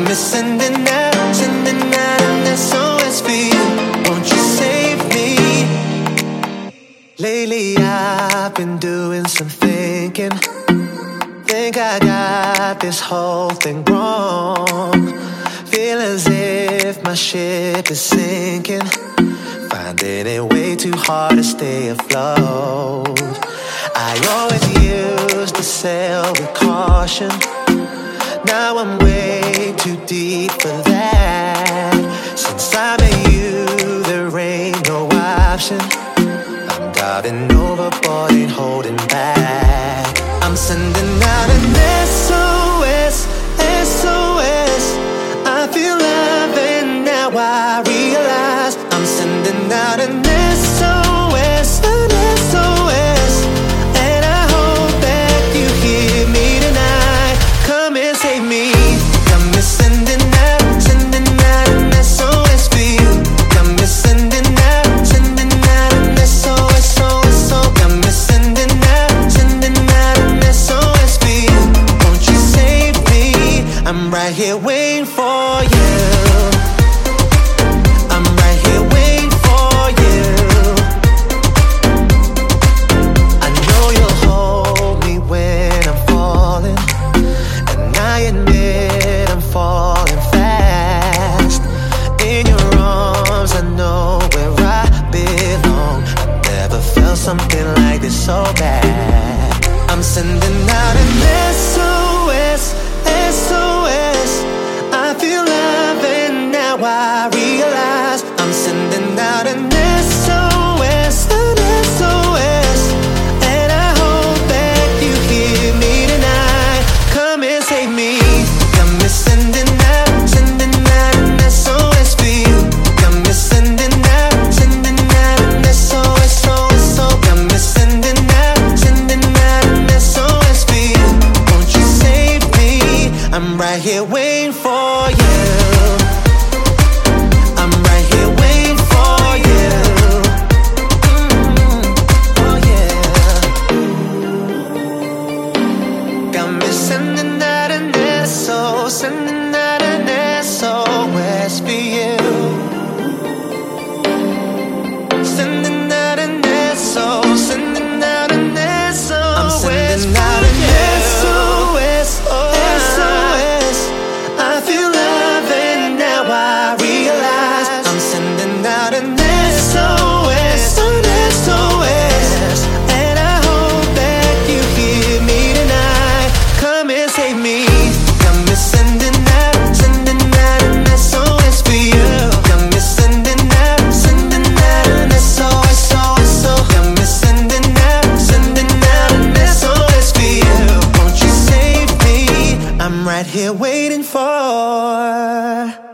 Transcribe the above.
me sending out an SOS for you. Won't you save me? Lately I've been doing some thinking. Think I got this whole thing wrong. Feel as if my ship is sinking. Finding it way too hard to stay afloat. I always used to sail with caution. Now I'm way too deep for that. Since I met you, there ain't no option. I'm diving overboard, ain't holding back. I'm sending out an SOS, SOS. I feel love and now I realize I'm sending out an SOS, an SOS. And I hope that you hear me tonight. Come and save me. Come and sending out an SOS for you. Come and sending out an SOS, SOS. Come and sending out an SOS for you. Won't you save me? I'm right here waiting for you. I'm right here waiting for you. I know you'll hold me when I'm falling, and I admit I'm falling fast. In your arms I know where I belong. I never felt something like this so bad. I'm sending out an SOS, SOS. I feel love and now I realize I'm sending out an SOS, an SOS. And I hope that you hear me tonight. Come and save me. Come and sending out an SOS for you. Come and sending out an SOS, SOS. Come and sending out an SOS for you. Won't you save me? I'm right here waiting for you. I'm right here waiting for you. Oh yeah. Got me sending out an SOS, sending out an SOS for you. Sending out an SOS, sending out an SOS. I'm sending out an SOS, SOS. I feel love and now I realize I'm sending out an SOS, an SOS. And I hope that you hear me tonight. Come and save me. Come and sending out an SOS for you. Come and sending out an SOS, SOS. Come and sending out an SOS for you. Won't you save me? I'm right here waiting for